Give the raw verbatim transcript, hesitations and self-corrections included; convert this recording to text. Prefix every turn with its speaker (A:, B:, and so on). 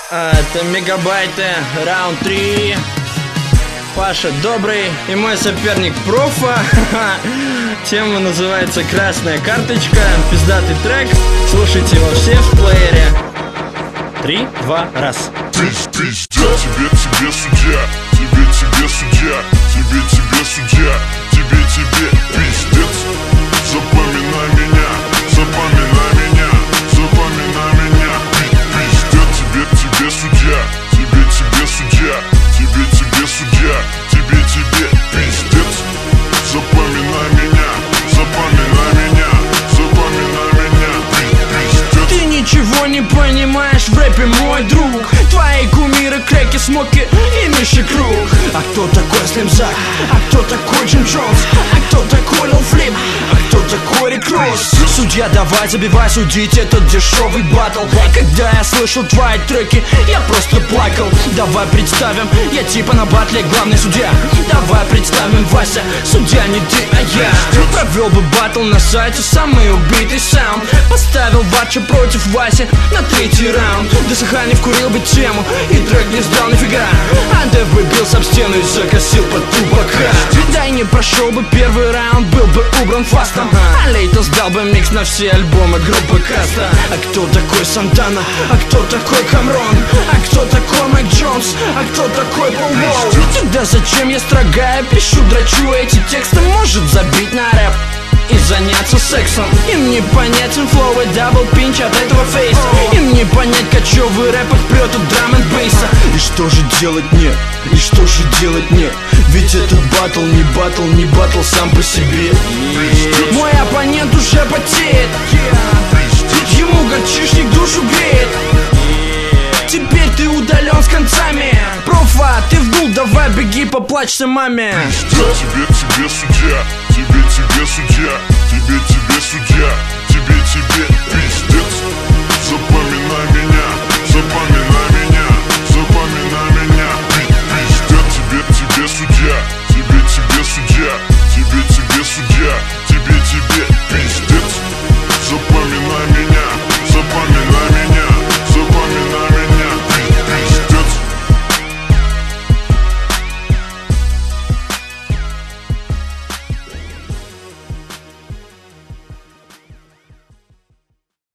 A: А, это Мегабайты, раунд три. Паша Добрый и мой соперник Профа. Тема называется «Красная карточка». Пиздатый трек. Слушайте его все в плеере. Три, два, раз.
B: Пиздец, тебе, тебе судья, тебе, тебе судья, тебе, тебе судья, тебе, тебе пиздец. Запоминай меня, запоминай меня, запоминай меня. Пиздец, тебе, тебе судья, тебе, тебе судья, тебе, тебе судья, тебе, тебе пиздец. Запоминай меня, запоминай меня, запоминай меня. Пиздец.
A: Ты ничего не понимаешь в рэпе, мой друг. Твои кумиры, креки, смоки и Миши Круг. А кто такой Слим Зак? А кто такой Джим Джонс? А кто такой Лил Флип? А кто такой Рик Росс? Судья, давай забивай судить этот дешевый баттл. Когда я слышал твои треки, я просто плакал. Давай представим, я типа на батле главный судья. Давай представим, Вася, судья не ты, а я. Провел бы баттл на сайте, самый убитый саунд. Поставил Вача против Васи на третий раунд. Досыхание вкурил бы тему, и трек не сдал нифига. А Дэв бы бился об стену и закосил под тупака. Да и не прошел бы первый раунд, был бы убран фастом. А Лейто сдал бы микс на все альбомы группы Каста. А кто такой Сантана? А кто такой Камрон? А кто такой Майк Джонс? А кто такой Пол Уолл? Тогда зачем я строгаю, пишу, драчу эти тексты? Может забить на рэп и заняться сексом. Им не понятен флоу и дабл пинч от этого фейса. Им не понять кочевый рэп прет от драм энд бейса. И что же делать мне? И что же делать мне? Ведь этот батл не батл, не батл сам по себе. Мой оппонент уже потеет, ему горчишник душу греет. Теперь ты удален с концами. Профа, ты вдул, давай беги, поплачься маме.
B: Тебе, тебе судья, тебе, тебе судья, тебе, тебе